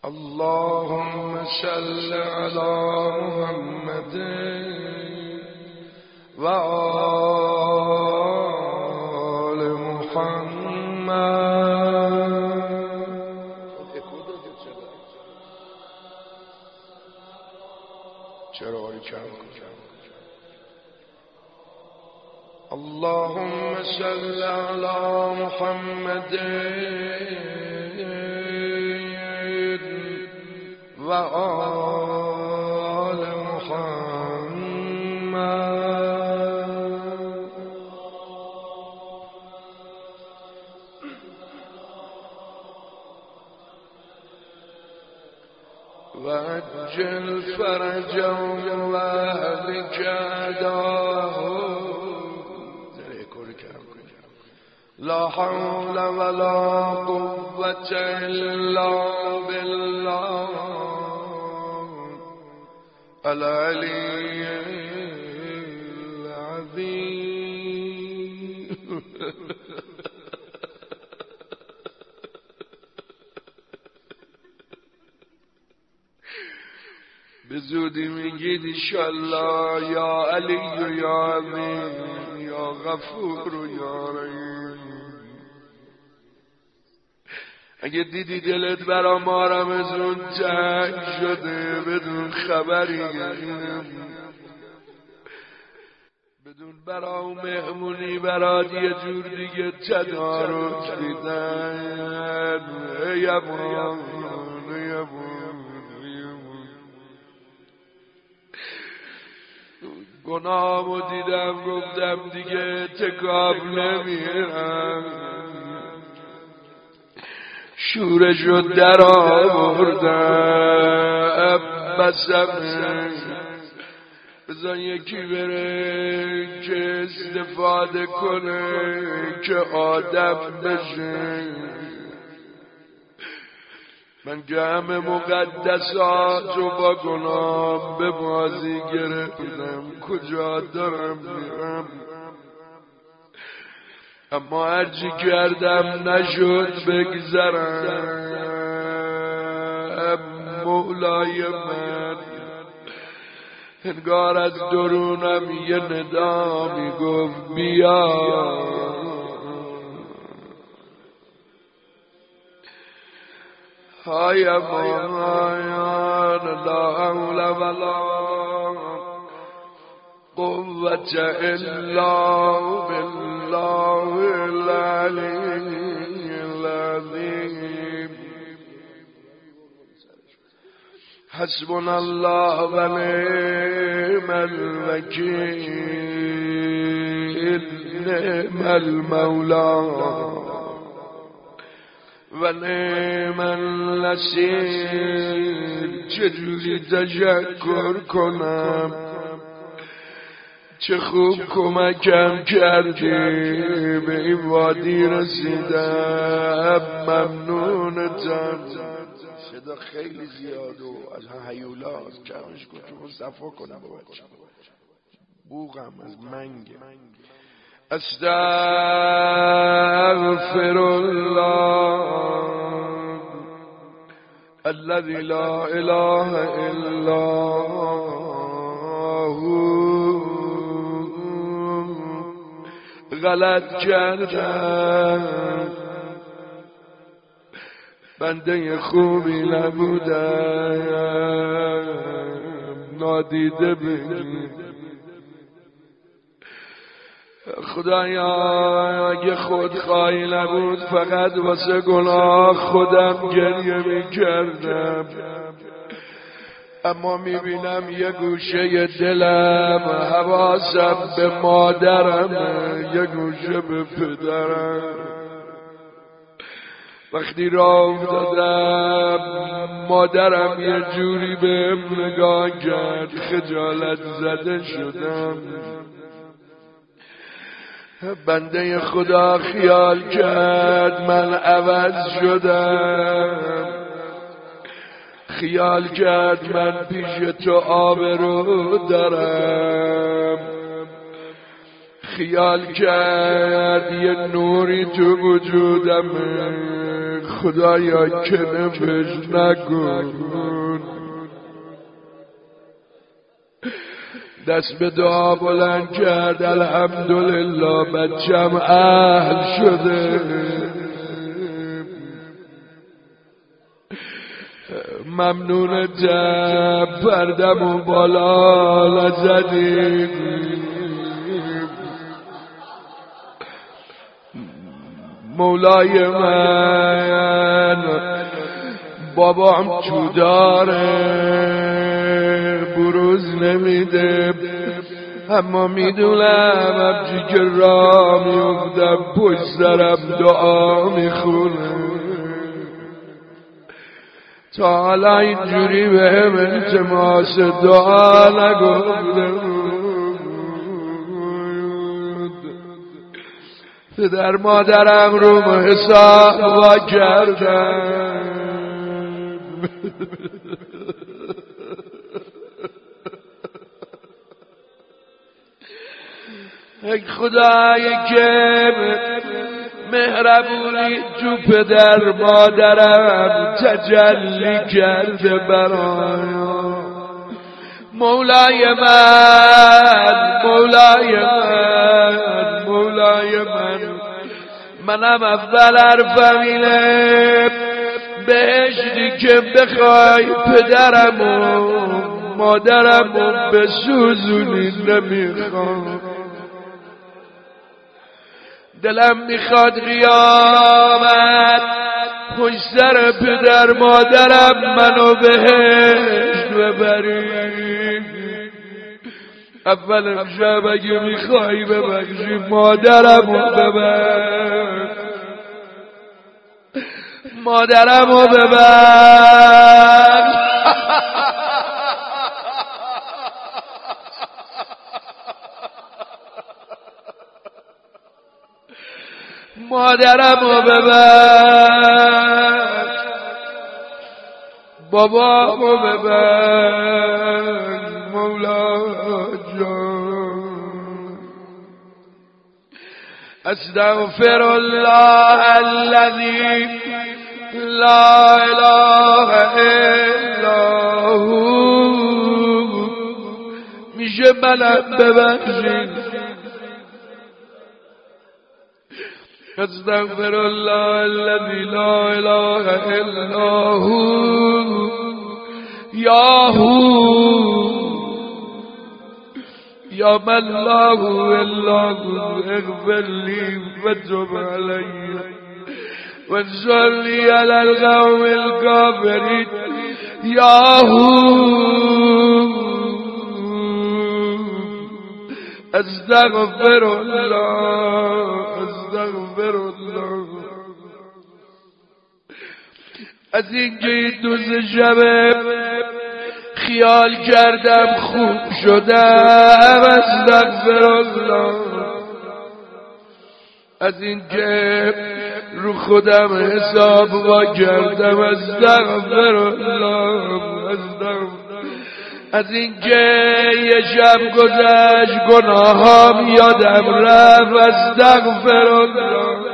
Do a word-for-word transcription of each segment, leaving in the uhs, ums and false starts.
اللهم صل على محمد و آل محمد. چرا آری کم اللهم صل على محمد و آل محمد. و عجل فرجهم و اهلک عداهم. لا حول ولا قوة إلا بالله العلي العظيم. به زودی میگید انشالله یا علی و یا عظیم یا غفور و یا رحیم. اگه دیدی دلت برا ما رمزون تنگ شده بدون خبری بدون برا و مهمونی برات یه جور دیگه تدارک دیدن. ای ابوان ای ابوان گناهمو دیدم گفتم دیگه تکاب نمیرم. شورشو در آوردم بسم بزن یکی بره که استفاده کنه که آدم بشه. من جمع مقدسات رو با گناه به بازی گرفتم. کجا دارم میرم؟ اما هرچی کردم نشد بگذرم. مولای من انگار از درونم یه ندا میگفت بیا. های مایان لا حول ولا قوة الا بالله العلی العظیم. حسبنا الله و نعم الوکیل نعم المولا و نعم النصیر. چجوری تشکر کنم؟ چه خوب کمکم کردی به این وادی رسیدم. ممنونتم. صدا خیلی زیاد و از هیولاست. کمش کن که مصطفا کنم با بچه بوغم از منگه. استغفر الله الذي لا اله الا هو. غلط کردم بنده خوبی نبودم. نادیده بگیر خدایا اگه خودخواهی نبود فقط واسه گناه خودم گریه میکردم. اما میبینم یه گوشه دلم حواسم به مادرم یه گوشه به پدرم. وقتی راه افتادم مادرم یه جوری بهم نگاه کرد خجالت زده شدم. بنده خدا خیال کرد من عوض شدم. خیال کرد من پیش تو آبرو دارم. خیال کرد یه نوری تو وجودم. خدایا کنمش نکن. دست به دعا بلند کرد الحمدلله بچم اهل شده. ممنونتم پردم و بالا نزدیم. مولای من بابام تو داره بروز نمیده، اما میدونم همچی که راه میفتم پشت سرم دعا میخونه. تا حالا اینجوری به هم التماس دعا نگفته. پدر مادرم رو حساب وا کردم. ای خدایی که مهربونی تو پدر مادرم تجلی کرده برایم. مولای من مولای من مولای من منم اول حرفم اینه بهشتی که بخوای پدرم و مادرم و بسوزونی نمیخوام. دلم میخواد قیامت پشت سر پدر مادرم منو بهشت ببری. اول امشب اگه میخوای ببخشی مادرمو ببر، مادرمو ببر. مادرمو ببر، بابامو ببر. مولا جان استغفر الله الذي لا اله الا هو. میشه منم ببخشید. استغفر الله الذي لا اله الا هو یا هو یا من لا هو الا هو اغفر لي وتب علي وانصرني على القوم الكافرين یا هو. استغفر الله استغفر الله. از اینکه دوز شبه خیال کردم خوب شدم استغفر الله. از اینکه رو خودم حساب وا کردم استغفر الله استغفر. از اینکه یه شب گذشت گناهام یادم رفت استغفر الله.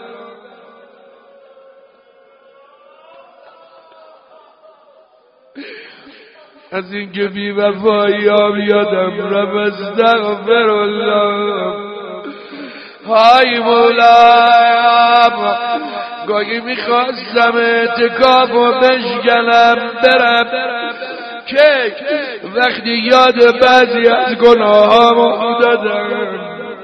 از اینکه بی وفاییام یادم رفت استغفر الله. های مولایم گاهی میخواستم اعتکاف و بشکنم برم که وقتی یاد بعضی از گناهام افتادم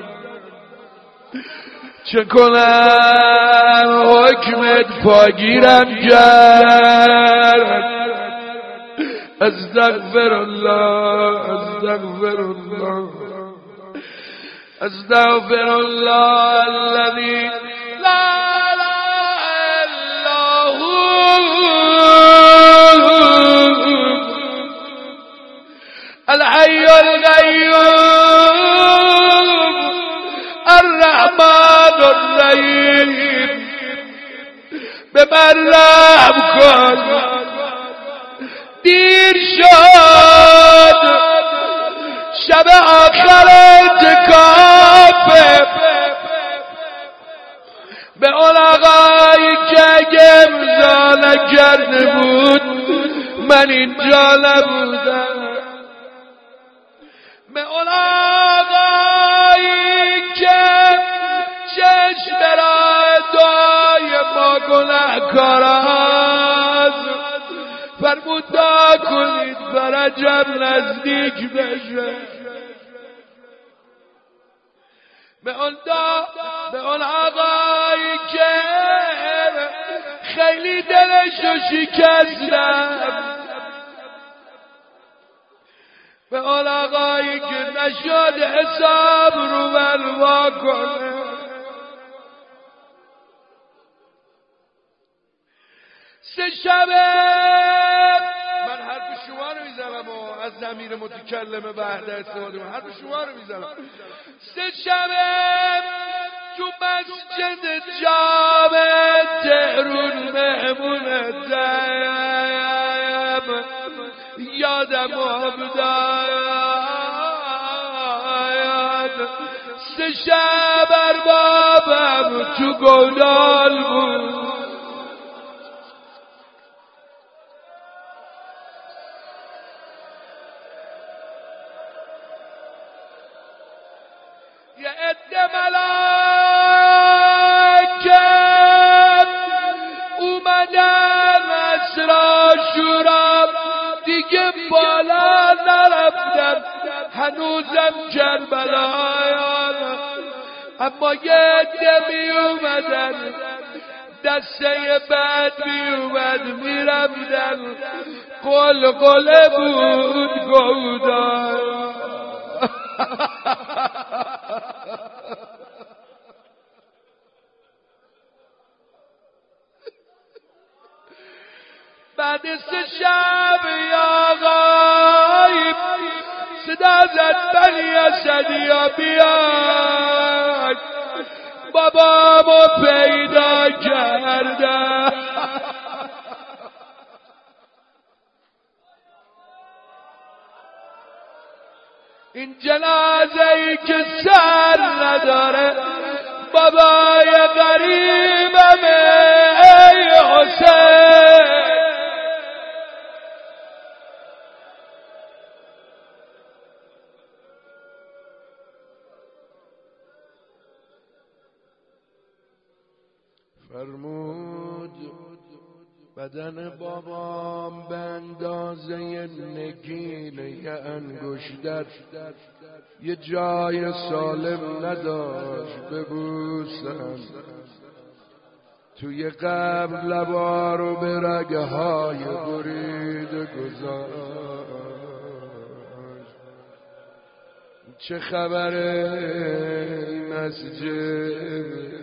چه کنم حکمت پاگیرم کرد. استغفر الله استغفر الله استغفر الله الذي لا اله الا هو الحي القيوم الرحمن الرحيم. به من رحم کن دیر شد شب آخر اعتکاف. به اون آقایی که اگه کرده بود من اینجا نبودم. به اون آقایی که چشم را دعای ما گناهکار است فرمود دعا کنید فرجم نزدیک بشه. به اون دا به اون آقایی که خیلی دلشو شکستم، به اون آقایی که نشد حساب رو بلوا کنه. سه شبه من حرف شما رو میزنم و از ضمیر متکلم وحده استفاده کنم، حرف شما رو میزنم. سه شبه تو مسجد جامع تهرون مهمون دم یادم افتاد. سه شب اربابم تو گودال بود. یه عده ملائکه اومدن اسرا شورا دیگه بالا نرفتن، هنوزم کربلایان، اما یه عده می اومدن دسته بعد می اومد می رفتن، قلقله بود گودال. بعد سه شب یا غایب صدا زد بنی اسدیا بیاد، بابامو پیدا کردم. این جنازه ای که سر نداره بابای غریبمه ای حسین. فرمود بدن بابام به اندازه نگینه یه انگشتر یه جای سالم نداشت ببوسم. توی قبر لبا رو به رگه های بریده گذاشت. چه خبره این مسجد؟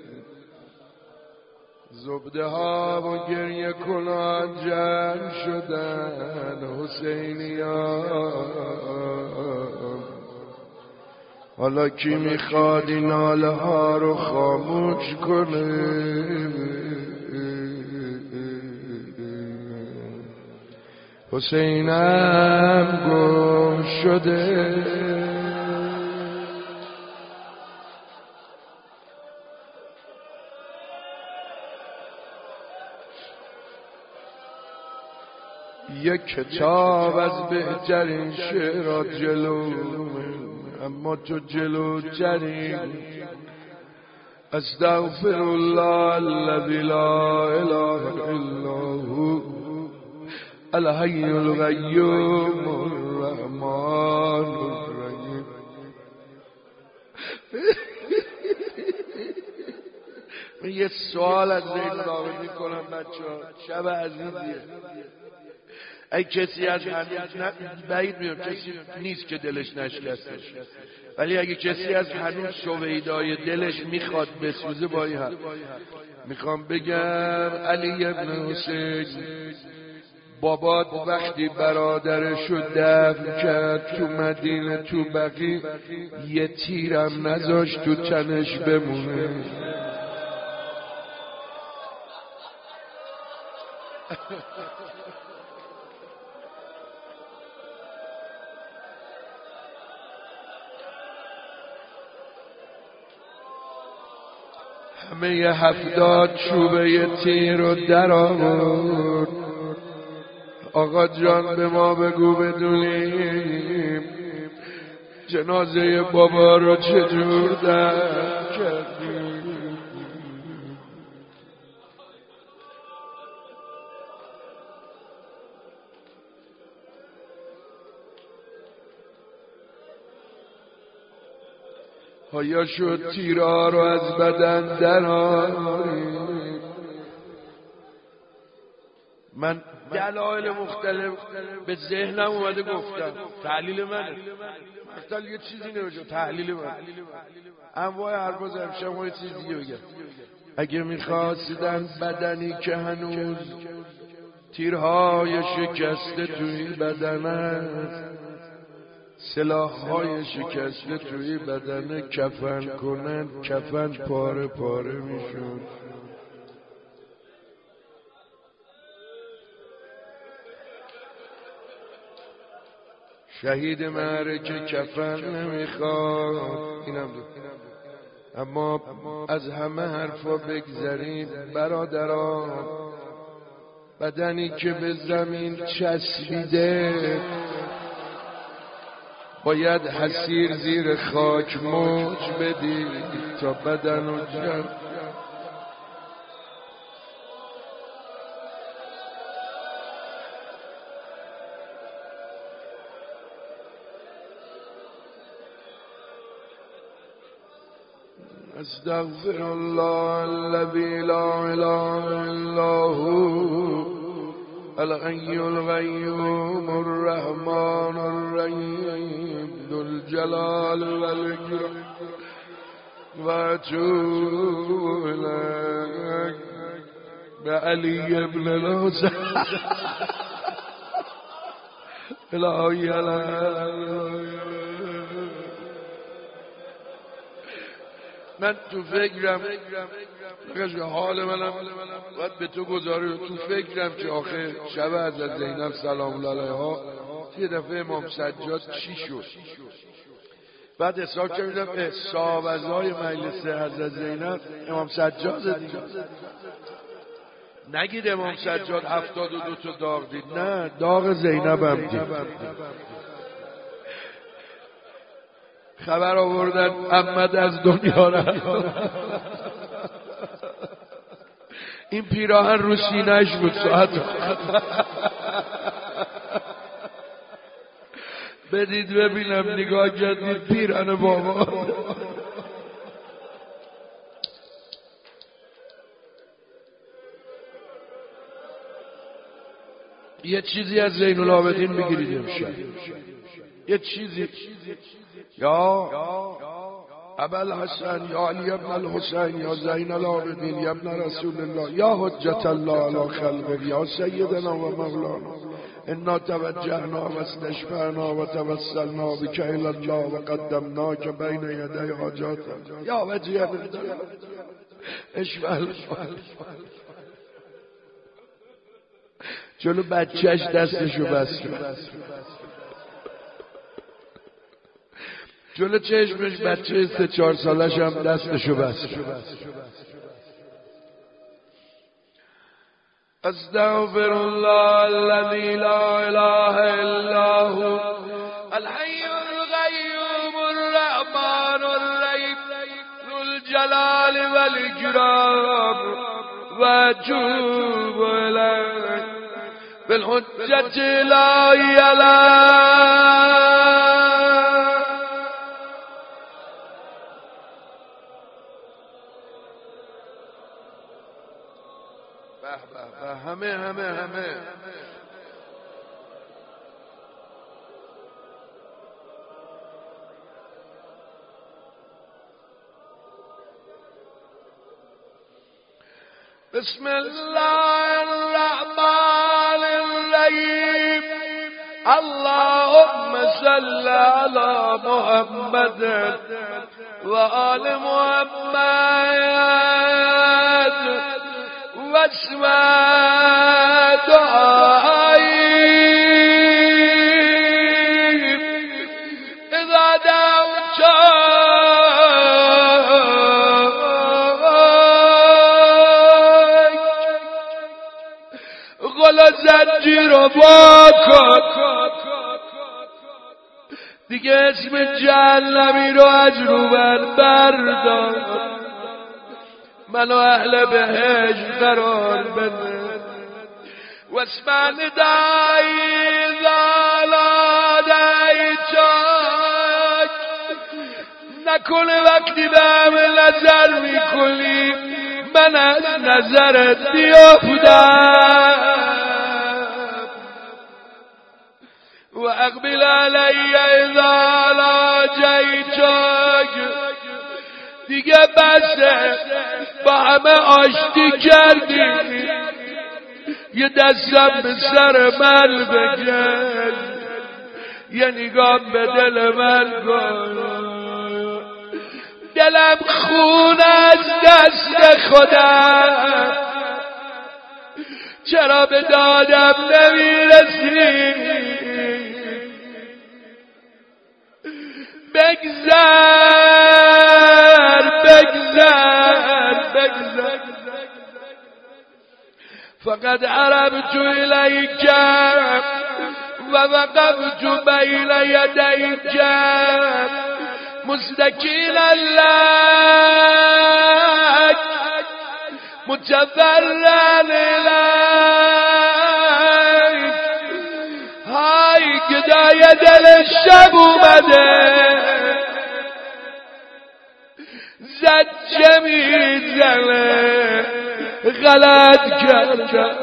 زبده ها و گریه کنان جمع شدن حسینیان. حالا کی میخواد این ناله ها رو خاموش کنه؟ حسینم گم شده. یک کتاب از بهترین شعرات جلومه، اما تو جلوترین. استغفر الله الذی لا اله الا هو الحی القیوم الرحمن الرحیم. من یه سوال از ذهن راوی میکنم بچه‌ها، شب عزیزیه. ای کسی از هنوز نه بعید میام کسی نیست که دلش نشکسته، ولی اگه کسی از هنوز سویدای دلش میخواد بسوزه با این حرف میخوام بگم علی ابن حسین بابات وقتی برادرشو دفن کرد تو مدینه تو بقیع یه تیرم نذاشت تو تنش بمونه. همه هفتاد چوبه تیر رو در آورد. آقا جان به ما بگو بدونیم جنازه بابا رو چجور در کردیم. آیا شد تیرها رو از بدن درآریم؟ من دلایل مختلف به ذهنم اومده گفتم، تحلیل منه، مثلا یه چیزی نمیشه، تحلیل من انواع حرفا زدم. شما یه چیز دیگه بگم، اگه میخواستن بدنی که هنوز تیرهای شکسته توی بدن است، سلاحهای شکسته توی بدن کفن کنن، کفن پاره پاره میشون. شهید معرکه کفن نمیخواد، اینم دو. اما از همه حرفا بگذریم برادران، بدنی که به زمین چسبیده باید حسیر زیر خاک موج بدی تا بدن و جان. استغفر الله الذي لا اله الا هو الحي القيوم الرحمن الرحيم ذو الجلال والإكرام وأتوب إليك بعلي بن الحسين إلهي من تو فکرم حال منم باید به تو گذاره، تو فکرم که آخه شب از زینب سلام الله علیها یه دفعه امام سجاد چی شد، بعد حساب کردم حساب از های مجلس حضرت زینب امام سجاد دیگه، نگید امام سجاد هفتاد و دو تا داغ دید، نه داغ زینب هم دید. خبر آوردن احمد از دنیا رفت. این پیراهن رو سینه‌اش بود ساعت بدید ببینم، نگاه کردید پیراهن بابا. یه چیزی از زین العابدین بگیرید امشب، یه چیزی. یا ابوالحسن یا علی ابن الحسین یا زین العابدین یا ابن رسول الله یا حجت الله علی خلقه یا سیدنا و مولانا انا توجهنا و استشفعنا و توسلنا بک الی الله و قدمناک بین یدی حاجاتنا یا وجیه بالدلال اشفع. جلو بچهش دستشو بست، جلو چشمش بچه سه چهار سالش هم دستشو بست. استغفر الله الذي لا اله الا هو الحي القيوم الرحمن الرحيم ذو الجلال والاكرام واتوب اليه بالحجة لا اله. همه همه همه بسم الله الرحمن الرحيم اللهم صل على محمد وآل محمد واسمع دعائي إذا دعوت رو واکن، دیگه اسم جهنمی رو از رو بر بردار، منو اهل بهشت قرار بده. و اسم ندایی زالادهی چاک، نکنه وقتی به همه نظر میکنی من از نظرت بیافتم. و اقبل علی اذا لاجیتک، دیگه بسه با همه آشتی کردی، یه دستم به سر من بکش، یه نگاه به دل من کن. دلم خون از دست خودم، چرا به دادم نمیرسی؟ بگذر بگذر بگذر، فقد عربت الیک و وقفت بین یدیک مستکیلا لک متضرعا الیک. های گدای دل شب اومده، زجه میزنه، غلط کرد.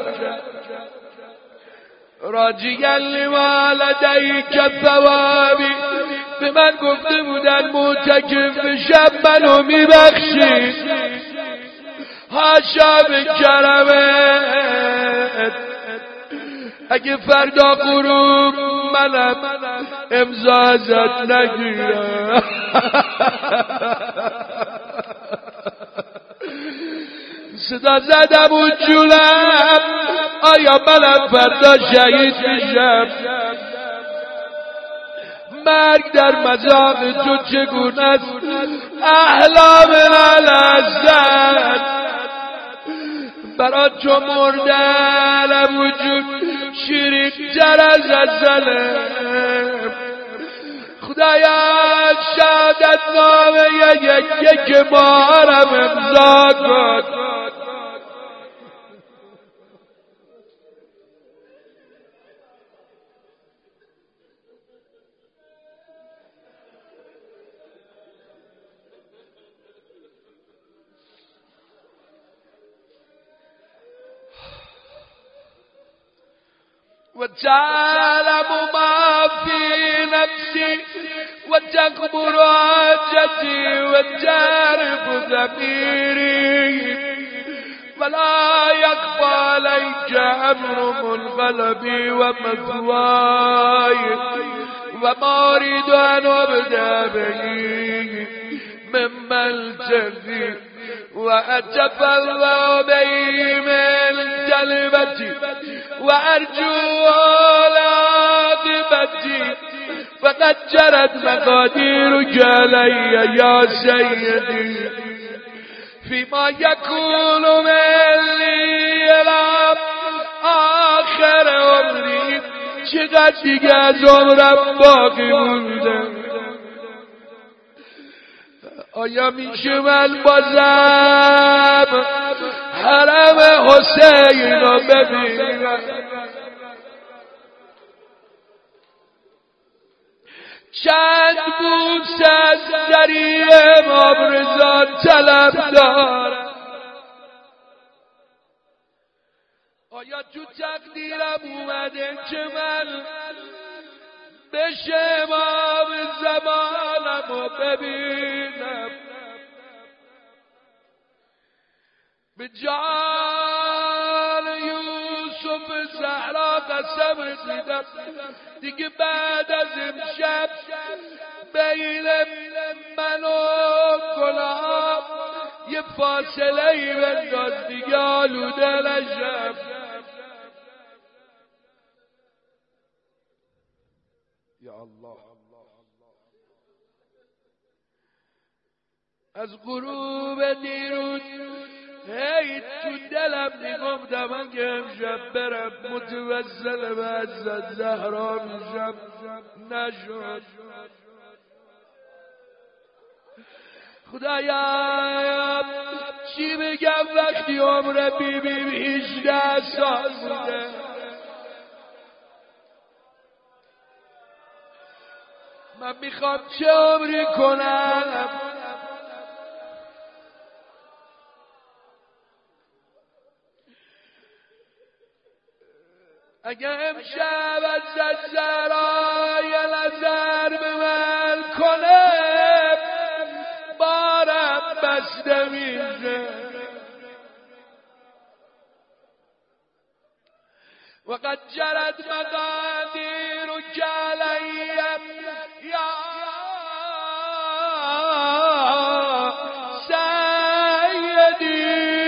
راجیا لما لدیک ثوابی، به من گفته بودن معتکف شب منو میبخشی، هاشا به کرمت، اگه فردا غروب منم امضا ازت نگیرم. صدا زدم و جولم، آیا منم فردا شهید میشم؟ مرگ در مذاق تو چگونه است؟ احلام لذت برا تو مردن وجود شیرین تر از ازله. خدایا شهادت نامه یک یک مارم امضا کن. وتعلم ما في نفسي وتكبر حاجتي وتعرف ضميري ولا يخفى عليك أمر منقلبي ومثواي وما أريد أن أبدأ به مما التقي وأتفضل به من كلمتي وأرجو عاقبتي فقد جرت مقاديرك علي يا سيدي فيما يكون مني إلى آخر عمري. چقدر دیگه از عمرم باقی مونده؟ آیا میشه من بازم حرم حسین رو ببینم؟ چند بوس از دری امام رضا طلب دارم؟ آیا تو تقدیرم اومده که من بشه امام زمانم رو ببینم؟ به جان یوسف زهرا قسم دیدم دیگه بعد از امشب بین من و گلاب یه فاصله ای بنداز دیگه آلوده نشم. یا الله، از غروب دیروز هی تو دلم میگفتم اگه امشب برم متوسل به حضرت زهرا میشم، نشد. خدایا چی بگم وقتی عمر بی بی هجده سال بوده. من میخوام چه عمری کنم اگه امشب از زهرا یه نظر به من کنه بارم بسته میشه. وقد جرت مقادیر کلیم یا سیدی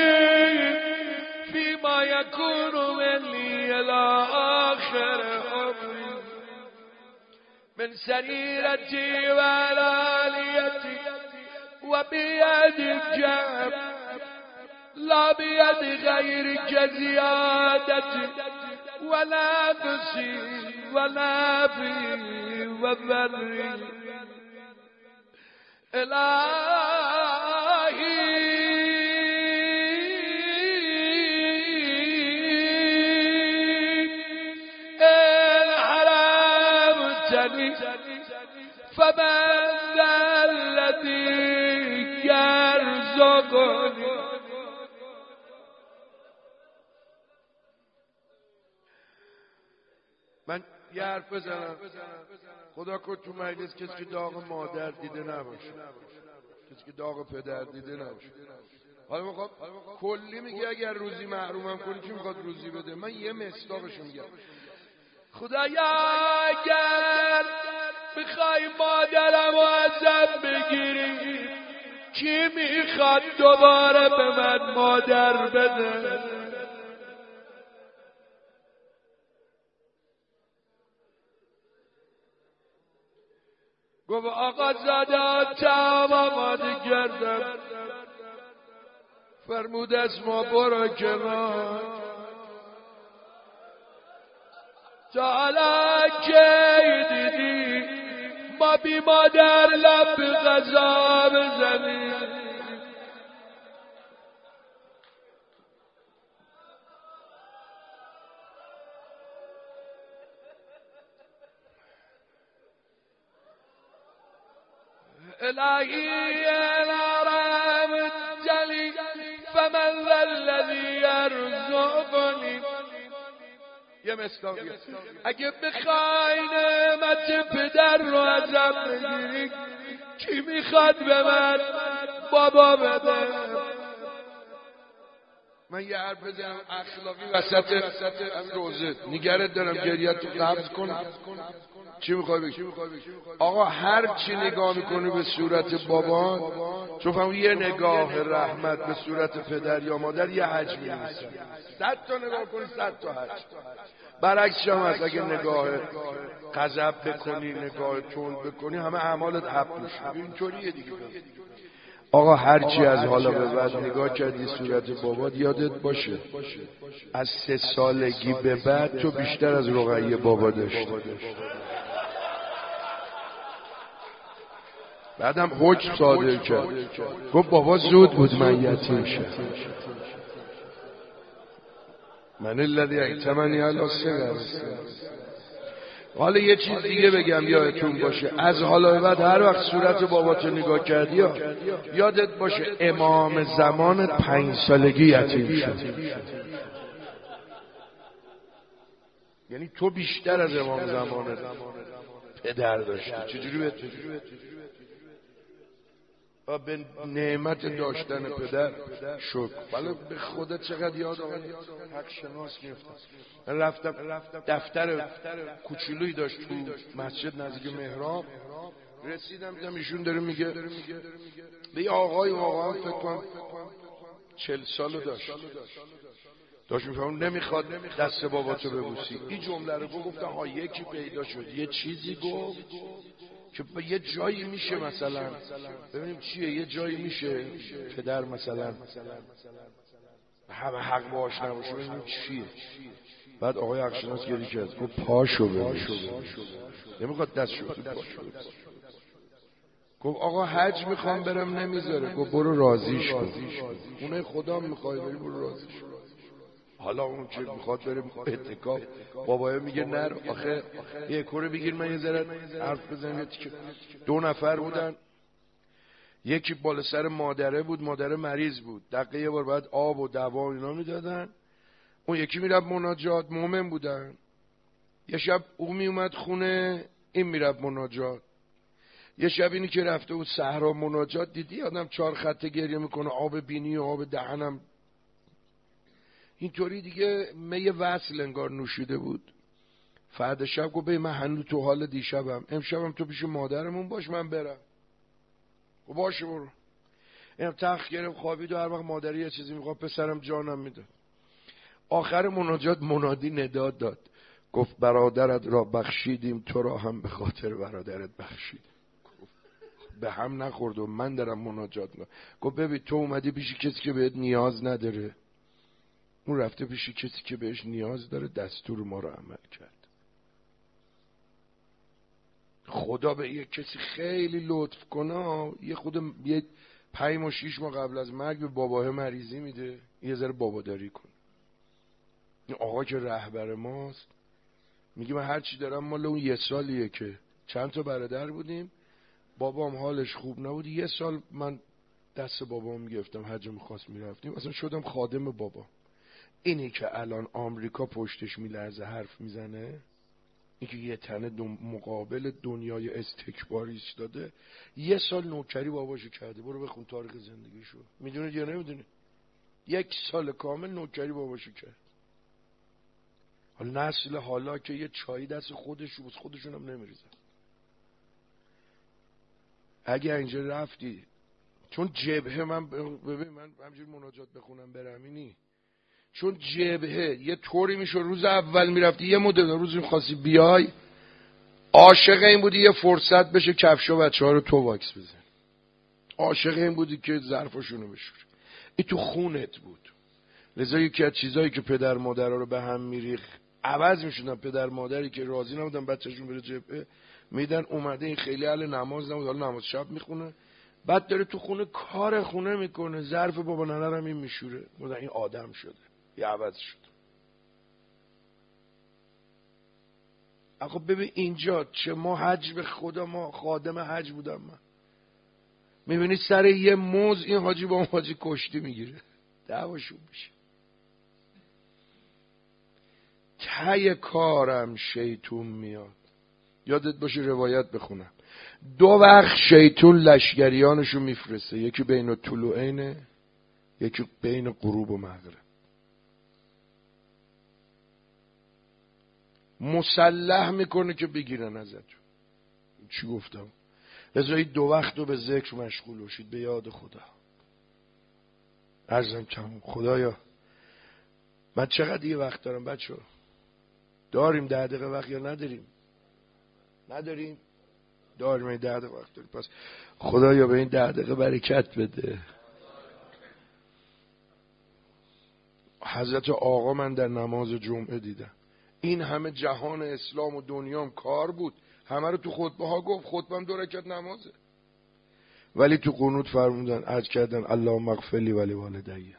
فیما یکون منی الی آخر عمری من سریرتی و علالیتی و بیدک لا بید غیرک زیادتی و نقصی و نفی و ذری الهی ان حرمتنی فمن ذا الذی یرزقنی. من یه حرف بزنم، خدا کن تو مجلس کسی که داغ مادر دیده نباشه، کسی که داغ پدر دیده نباشه. حالا میخوام کلی میگه اگر روزی محرومم کنی کی میخواد روزی بده؟ من یه مصداقشو میگم. خدایا اگر میخوای مادرم و ازم بگیری کی میخواد دوباره به من مادر بده؟ گفت آقا زاده تمام آماده کردم. فرمود اسما برو کنار. تا حالا کی دیدی ما بی مادر لب غذا بزنیم؟ الهی الارم جلی فمن ذا الذی یرزقنی. یه مصداق اگه بخوای نعمت پدر رو ازم بگیری کی میخواد به من بابا بده؟ من یه حرف بزنم اخلاقی وسط همین روزه نگرت دارم گریت تو قبض کنم. چی میخوای بگی؟ آقا هر چی نگاه میکنی به صورت بابا، چون فهمی یه نگاه رحمت به صورت پدر یا مادر یه حج می‌نویسه. صد تا نگاه کنی صد تا حج. برعکسش هم هست، اگه نگاه غضب بکنی نگاه تند بکنی همه اعمالت حق میشه. اینطوریه دیگه. آقا هرچی از حالا به بعد نگاه کردی صورت بابات یادت باشه از سه سالگی به بعد تو بیشتر از رقیه بابا داشتی. بعدم حکم صادر کرد گفت بابا زود بود من یتیم شدم. من الذی ایتمنی علی الصغر. حالا یه چیز دیگه بگم یادتون باشه، از حالا به بعد هر وقت صورت باباتو نگاه کردی ها یادت باشه امام زمان پنج سالگی یتیم شد. یعنی تو بیشتر از امام زمان پدر داشتی. چجوری بهت به نعمت داشتن پدر شکر. ولی به خودت چقدر یاد آوردی حق شناس میفتم. من رفتم دفتر کوچولویی داشت تو مسجد نزدیک محراب، رسیدم دیدم ایشون داره میگه به یه آقای واقعا فکر کنم چل سالو داشت داشت میفهمون نمیخواد دست باباتو ببوسی. این جمله رو گفتم ها یکی پیدا شد یه چیزی گفت که به یه جایی میشه مثلا ببینیم چیه، یه جایی میشه پدر مثلا همه حق باش نباشه ببینیم چیه. بعد آقای حقشناس گریه کرد گفت پاشو ببوس، نمیخواد دستشو تو پاشو ببوس. گفت آقا حج میخوام برم نمیذاره. گفت برو راضیش کن، اونه خدا میخوای بری برو راضیش کن. حالا اون چه میخواد بره اعتکاف، بابایا میگه نر. آخه یه کوره بگیر من یه ذره حرف بزنم. دو نفر بودن، یکی بالا سر مادره بود، مادره مریض بود، دقیقه یه بار بعد آب و دوا و اینا میدادن. اون یکی میرفت مناجات، مومن بودن. یه شب او میومد خونه، این میرفت مناجات. یه شب اینی که رفته بود صحرا مناجات، دیدی آدم چهار خطه گریه میکنه، آب بینی و آب دهنم اینطوری دیگه می وصل انگار نوشیده بود. فردا شب گفت ببین من هنوز تو حال دیشبم، امشبم تو پیش مادرمون باش من برم. گفت باشه برو. اینم تخت گرفت خوابید و هر وقت مادری یه چیزی میخواد پسرم جانم میداد. آخر مناجات منادی نداد داد، گفت برادرت را بخشیدیم، تو را هم به خاطر برادرت بخشیدیم. به هم نخورد و من دارم مناجات میکنم. گفت ببین تو اومدی پیش کسی که بهت نیاز نداره، اون رفته پیش کسی که بهش نیاز داره، دستور ما رو عمل کرد. خدا به یک کسی خیلی لطف کنه، یه خود یه پنج و شیش ماه قبل از مرگ به باباه مریضی میده، یه ذره باباداری کن. این آقا که رهبر ماست میگه من هر چی دارم مال اون یه سالیه که چند تا برادر بودیم، بابام حالش خوب نبود، یه سال من دست بابام میگفتم حج میخواست میرفتیم، اصلا شدم خادم بابا. اینی که الان آمریکا پشتش میلرزه حرف میزنه، این که یه تنه مقابل دنیای استکباری ایستاده، یه سال نوکری باباشو کرده. برو بخون تاریخ زندگیشو، میدونید یا نمیدونید؟ یک سال کامل نوکری باباشو کرد. حالا نسل حالا که یه چایی دست خودش بود، خودشون هم نمیریزن. اگه اینجا رفتی چون جبهه، من ببین من همینجوری مناجات بخونم برم اینی، چون جبهه یه طوری میشه روز اول میرفتی یه مدت، روز میخواستی بیای عاشق این بودی یه فرصت بشه کفشا بچه ها رو تو واکس بزن، عاشق این بودی که ظرفاشونو بشوری. این تو خونت بود. لذا یکی از چیزایی که پدر مادرها رو به هم میریخ عوض میشدن. پدر مادری که راضی نبودن بچه‌شون بره جبهه میدن اومده این خیلی اهل نماز نبود، حالا نماز شب میخونه، بعد داره تو خونه کار خونه میکنه، ظرف بابا ننه هم این میشوره. بودن این آدم شده، یه عوض شد. آخه ببین اینجا چه ما حج به خدا، ما خادم حج بودم من، میبینی سر یه موز این حاجی با اون حاجی کشتی میگیره، دعواشون میشه. ته کارم شیطون میاد. یادت باشه روایت بخونم، دو وقت شیطون لشگریانشو میفرسته، یکی بین طلوعین، یکی بین غروب و مغرب. مسلح میکنه که بگیرن ازت. چی گفتم؟ لذا دو وقت رو به ذکر مشغول باشید، به یاد خدا. عرضم کم خدایا من چقدر یه وقت دارم بچه ها؟ داریم ده دقیقه وقت یا نداریم؟ نداریم؟ داریم این ده دقیقه وقت داریم. پس خدایا به این ده دقیقه برکت بده. حضرت آقا من در نماز جمعه دیدم، این همه جهان اسلام و دنیام کار بود، همه رو تو خطبه ها گفت، خطبه هم دو رکعت نمازه، ولی تو قنوت فرمودن عرض کردن اللهم اغفر لی ولی والدی.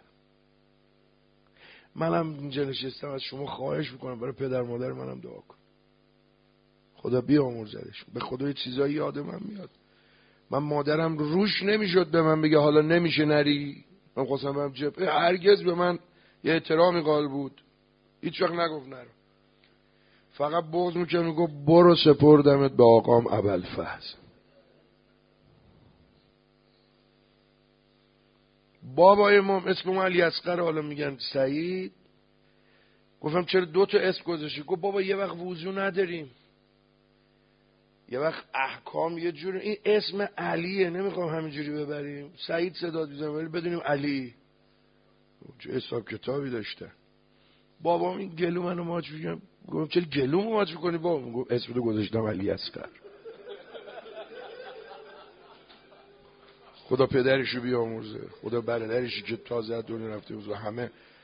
منم اینجا نشستم از شما خواهش میکنم برای پدر مادر منم دعا کن، خدا بیامرزدش. به خدا یه چیزایی یاد من میاد. من مادرم روش نمیشد به من بگه حالا نمیشه نری، من خواستم برم جبهه، هرگز به من یه احترامی قائل بود، هیچ وقت نگفت نرو، فقط بغض میکنه، میگفت برو سپردمت به آقام ابوالفضل. بابای امام اسم علی اصغر، حالا میگن سعید. گفتم چرا دو تا اسم گذاشتی؟ گفت بابا یه وقت وضو نداریم، یه وقت احکام یه جوری، این اسم علیه نمیخوام همینجوری ببریم، سعید صدا بزنیم ولی بدونیم علی. چه حساب کتابی داشته. بابام این گلو منو ماچ میگم، گفتم چرا گلومو ماچ میکنی بابا؟ گفت اسمو گذاشتم علی اصغر. خدا پدرشو بیامرزه، خدا برادرشی که تازه از دنیا رفته بود و همه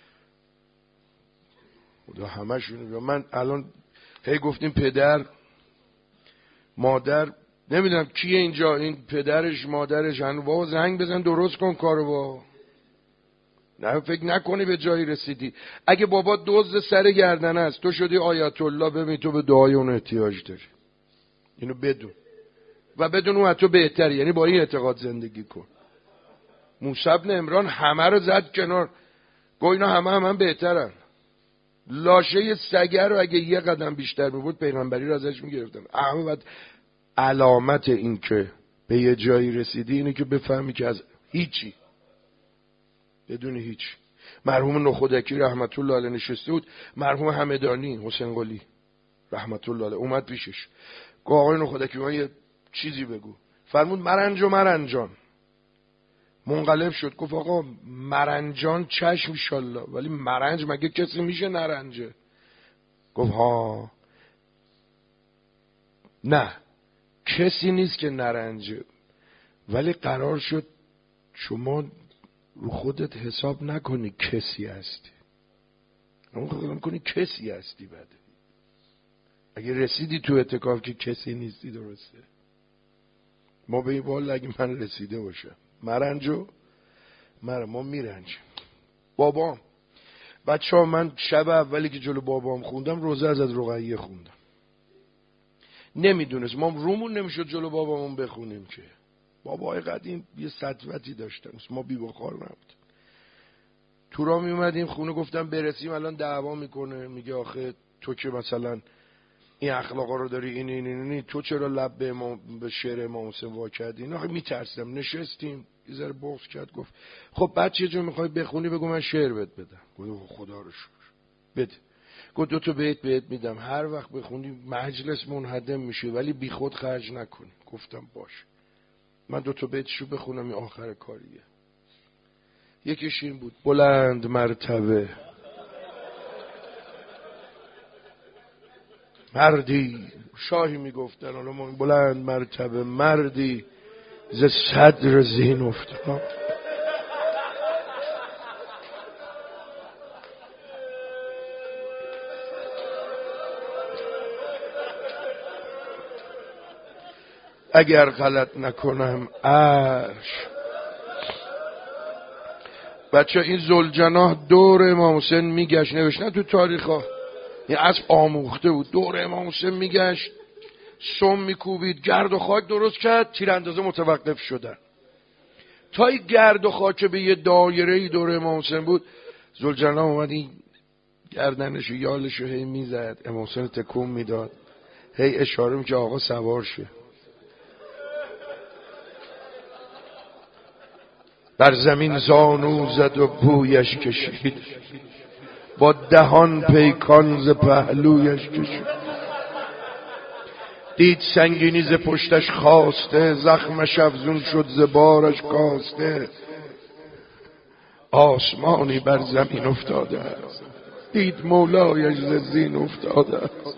خدا همشون. من الان هی گفتیم پدر مادر، نمیدونم کیه اینجا، این پدرش مادرش، هنو بابا زنگ بزن درست کن کارو. با نه فکر نکنی به جایی رسیدی. اگه بابا دزد سر گردن است، تو شدی آیت الله، ببین تو به دعای اون احتیاج داری. اینو بدون و بدون اون تو بهتری، یعنی با این اعتقاد زندگی کن. موسی بن عمران همه رو زد کنار، گفت اینا همه هم, هم بهترن. لاشه سگر رو اگه یه قدم بیشتر میبود پیغمبری رو ازش میگرفتن. اما علامت این که به یه جایی رسیدی اینه که بفهمی که از هیچی، بدون هیچ. مرحوم نخودکی رحمت الله علیه نشسته بود، مرحوم همدانی حسین قلی رحمت الله علیه اومد پیشش، گفت آقای نخودکی من یه چیزی بگو. فرمود مرنج و مرنجان. منقلب شد گفت آقا مرنجان چشم انشالله، ولی مرنج مگه کسی میشه نرنجه؟ گفت ها نه کسی نیست که نرنجه، ولی قرار شد شما رو خودت حساب نکنی کسی هستی، اون خودم کنی کسی هستی. بده اگه رسیدی تو اعتکاف که کسی نیستی، درسته. ما به این والا اگه من رسیده باشم مرنجو مره ما میرنجیم. بابام بچه ها، من شب اولی که جلو بابام خوندم روزه از از رقیه خوندم. نمیدونست ما رومون نمیشد جلو بابامون بخونیم که بابای قدیم یه سطوتی داشتن، ما بی بخار نبود. تو را می اومدیم خونه، گفتم برسیم الان دعوا میکنه، میگه آخه تو که مثلا این اخلاقا رو داری، این این این, این تو چرا لب به, ما به شعر امام حسین وا کردی؟ اینا میترسیدم. نشستیم یه ذره بغض کرد، گفت خب بچه جو میخوای بخونی بگو من شعر بهت بدم. گفتم خدا رو شکر بده. گفت دو تا بیت بهت میدم، هر وقت بخونی مجلس منهدم میشه ولی بی خود خرج نکنی. گفتم باشه. من دو تا بیتشو بخونم این آخر کاریه. یکیش این بود: بلند مرتبه مردی، شاهی میگفتن، حالا ما بلند مرتبه مردی ز صدر زین افتاد. اگر غلط نکنم عرش. بچه این ذوالجناح دور امام حسین میگشت، نوشتن تو تاریخ ها، این اسب آموخته بود، دور امام حسین میگشت، سم میکوبید، گرد و خاک درست کرد، تیراندازه متوقف شدن. تا این گرد و خاک به یه دایره دور امام حسین بود، ذوالجناح اومد این گردنشو یالشو هی میزد، امام حسین تکون میداد، هی اشاره میکرد آقا سوار شه. بر زمین زانو زد و بویش کشید، با دهان پیکان ز پهلویش کشید. دید سنگینی ز پشتش خاسته، زخمش افزون شد ز بارش کاسته. آسمانی بر زمین افتاده است، دید مولایش ز زین افتاده است.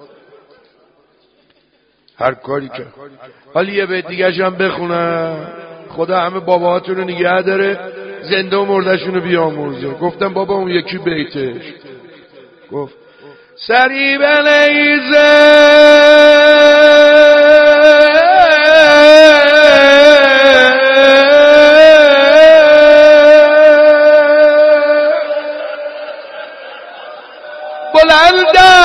هر کاری که حالا یه بیت دیگه هم بخونم، خدا همه باباهاتون رو نگه داره، زنده و مردشون رو بیامرزه. گفتم بابا اون یکی بیتش گفت سری بلیزه بلنده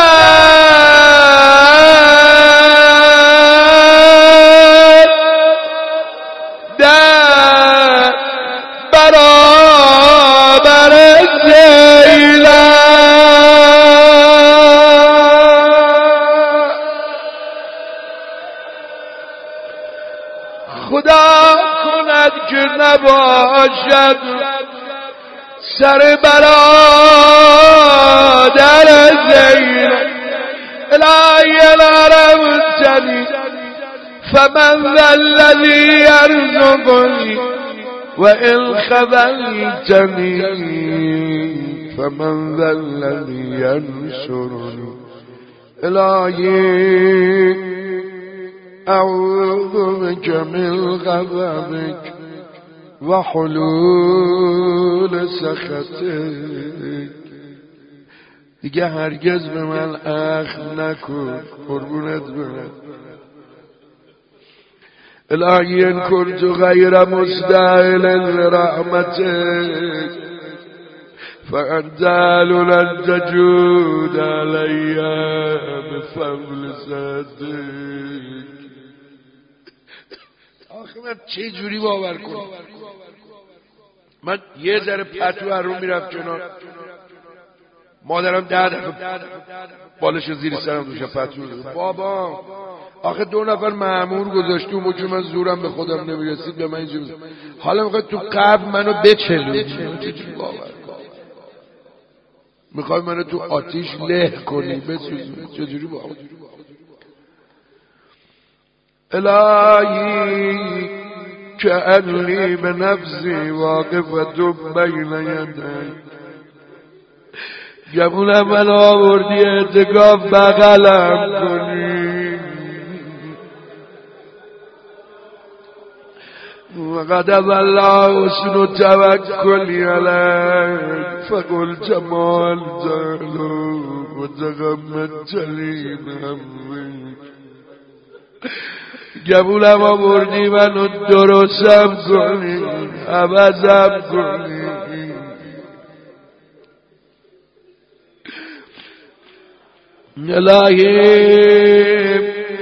نباشد سر برادر زین الهی الارمتنی فمن ذا الذی یرزقنی و ان خذلتنی فمن ذا الذی ینصرنی الهی اعوذ بک من غضبک و حلول سخطک دیگه هرگز به من اخم نکن قربونت برم. الهی ان کنت غیر مستاهل لرحمتک فانت اهل ان تجود علی بفضل ذاتک. آخه من چه جوری باور کنم؟ من یه ذره پتو رو میرفت کنار، مادرم ده دفعه بالش زیر سرم دوشه پتو رو. بابا آخه دو نفر مأمور گذاشتی اون که من زورم به خودم نمیرسید به من اینجوری، حالا میخوای تو قبر منو بچلونی؟ چجوری باور کنم؟ میخوای منو تو آتیش له کنی بسوزونی؟ چجوری باور؟ الهی کأنی به نفسی واقفت بین یدی. گمونم من آوردی اعتکاف بغلم کنی وقد والله حسن توکلی علیک فقلت ما الجهل وتغمدتنی بهمک. گمونم آوردی منو درستم کنی عوضم کنی. الهی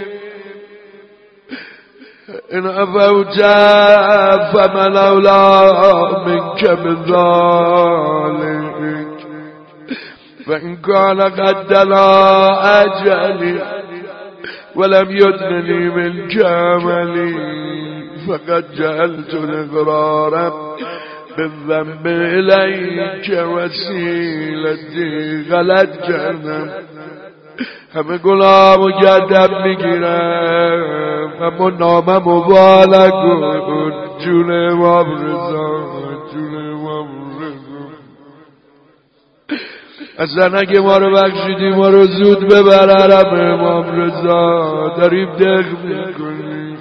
ان عفوت فمن اولی منک بذلک و ان کان قد دنا اجلی ولم یدننی منک عملی فقد جعلت الاقرار بالذنب الیک وسیلتی. غلط کردم، همه گلامو گردم میگیرم اما نامم و بالا کن. جون امام رضا، جون امام رضا. اصلا اگه ما رو بخشیدی ما رو زود ببرم امام رضا، داریم دق میکنیم.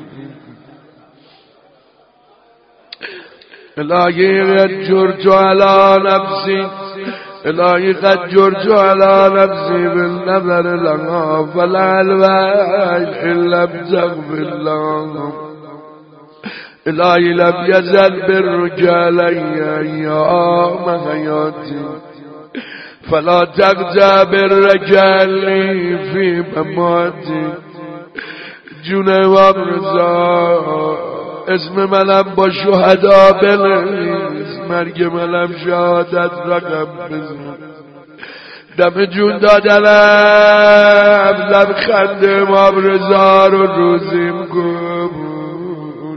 الهی قد جرت علی نفسی، الهی قد جرت علی نفسی بالنظر لها فلعل الا بتغفر لها. الهی لم یزل برک علی ایام حیاتی فلا تقطع برک علی فی مماتی. جون امام رضا، اسم منم با شهدا بنویس، مرگ منم شهادت رقم بزن. دم جون دادنم لبخند امام رضا رو روزیم کن.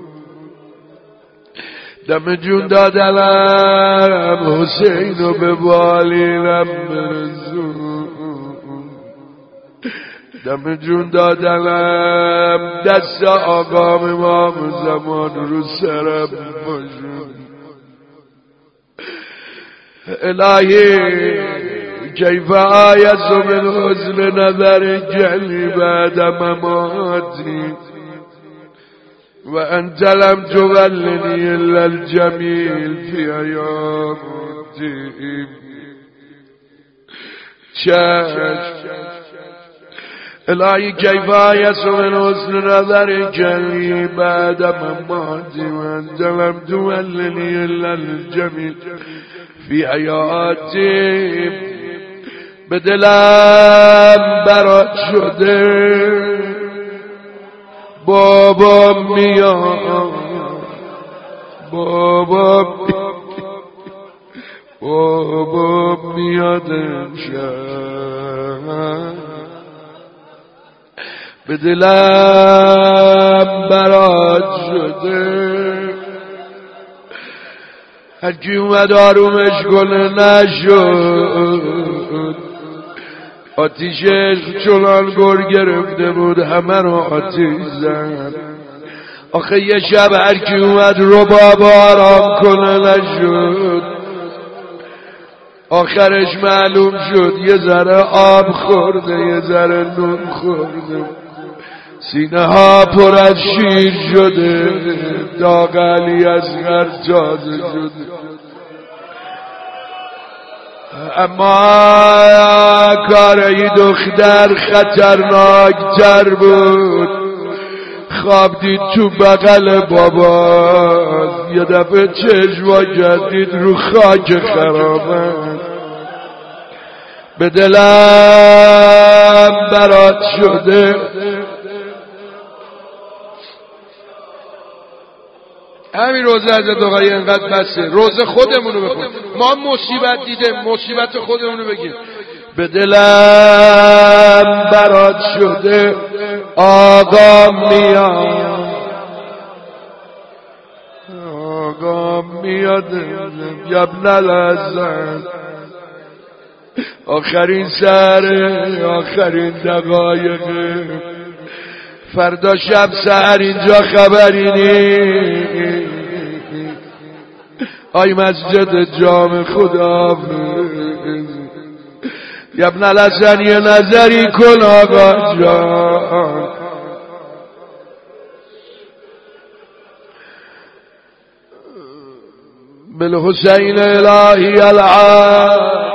دم جون دادنم حسین رو به بالینم برسون. دم جون دادنم دست آقام امام زمان رو سرم باشون. الهی کیف آیت من حسن نظر جلی بعد مماتی و انت لم تولنی الا الجمیل فی حیاتی. چشم الهی کیف آیت من حسن نظر جلی بعد مماتی و انت لم تولنی الا الجمیل فی حیاتی. به دلم برات شده بابا میاد، بابا بابا میاد امشب. به دلم برات شده هرکی اومد آرومش کنه نشد. آتیش عشق چنان گر گرفته بود همه رو آتیش زد. آخه یه شب هرکی اومد رباب آرام کنه نشد. آخرش معلوم شد یه ذره آب خورده یه ذره نون خورده، سینه ها پر از شیر شده، داغ علی اصغر تازه شده. اما کار ای دختر خطرناک تر بود. خواب دید تو بغل بابا، یه دفعه چشم کردید رو خاک خرابه. به دلم برات شده همین روزه حضرت آقای اینقدر بسه. روزه خودمونو بخون، ما مصیبت دیدیم مصیبت خودمونو بگیم. به دلم برات شده آقا میاد، آقا میاد یبن الحسن. آخرین سر آخرین دقایق، فردا شب سحر اینجا خبری نی. آی مسجد جام خدا ابن الحسن یه نظری کن آقا جان. بالحسین الهی العام